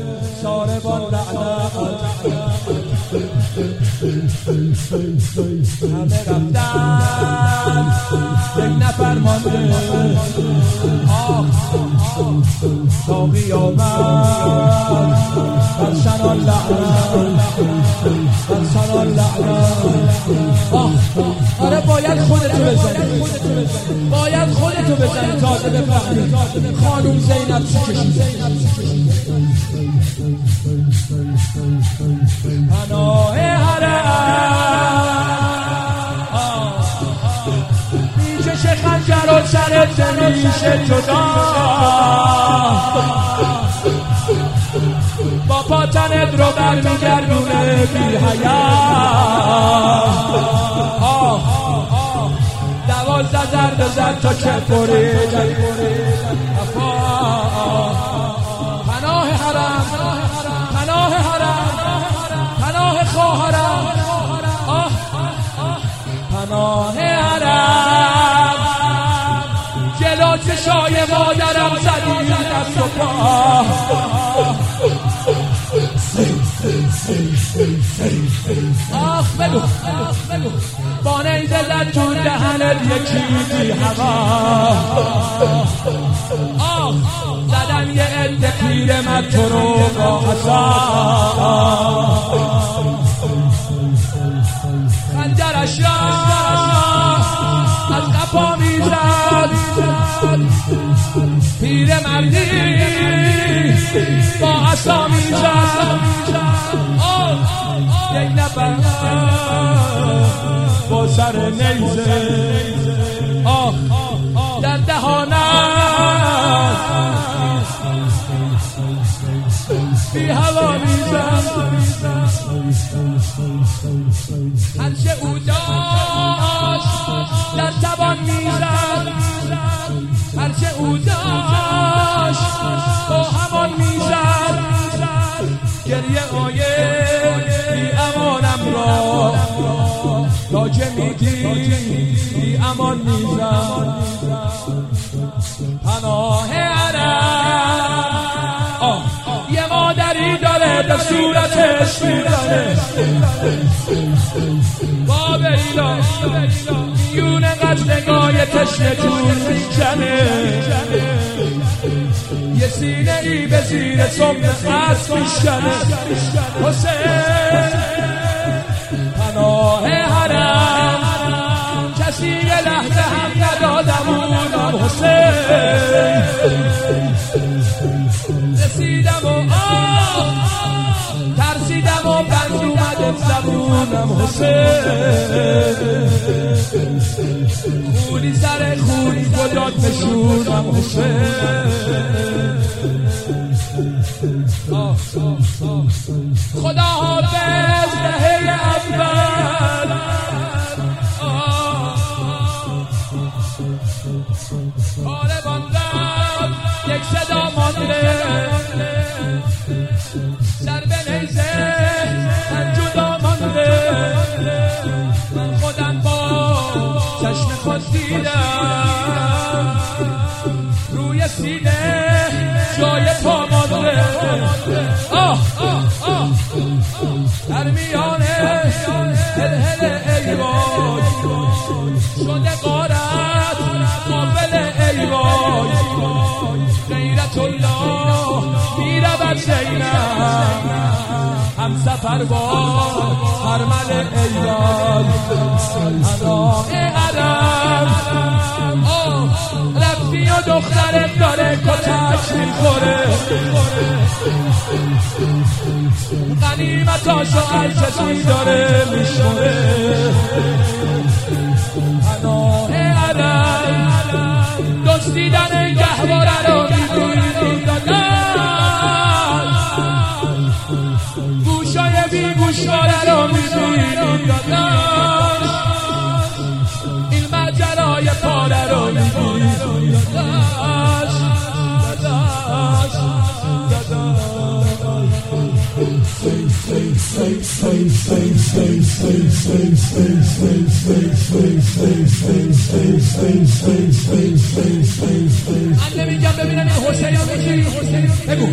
ساربان لعنت همه رفتن یک نفر مانده تا قیامت برسنان لعنت برسنان لعنت آره باید خودتو بزنی باید خودتو بزنی تازه بفهمی خانوم زینب چی کشیده پناه میکشه خنجر و سرت نمیشه جدا با پاتنت رو برمیگردونه بی حیات 12 ضربه زد تا که برید پناه حرم پناه حرم پناه خواهرم پناه حرم جلو چشای مادرم زدی دست و پا آخ بگو با نیزه زد تو دهنت یکی بی هوا زدن یه عده پیرمرد تو رو با عصا خنجرش را از قفا میزد پیرمردی با عصا میزد یک نفر با سر نیزه در دهانت بی هوا میزد هرچه او داشت در توان میزد هرچه او داشت با همان میزد گریه آیه بی امانم را تا که میگی بی امان میزد پناه عرب یه مادری داره در صورتش میزنه باب ایلا میون قتلگاه تشنه جون میکنه یه سینه ای به زیر سم قصد میشکنه حسین پناه حرم کسی یه لحظه هم ندادمونم حسین رسیدم و ترسیدم و بند اومده زبونم حسین خونی سر خونی گداد بشونم حسین خدا حافظ دهه اول طالبان رفت یک صدا مانده سر به نیزه من جدا مانده من خودم با چشم خود دیدم روی سینه جای پا مانده در میانه هل ای وای شده غارت قابل ای وای غیرت الله میرود زینب هم سفر با حرمل ایال پناه عرب رفتی و دخترت داره کتک میخوره غنیمتاشو از کسی داره میشوره پناه عرب دزدیدن گهواره رو میدونی دادن گوشای بی گوشواره رو میدونی دادن این ماجرای پاره رو میدونی دادن say میگم ببینم این حسین بگو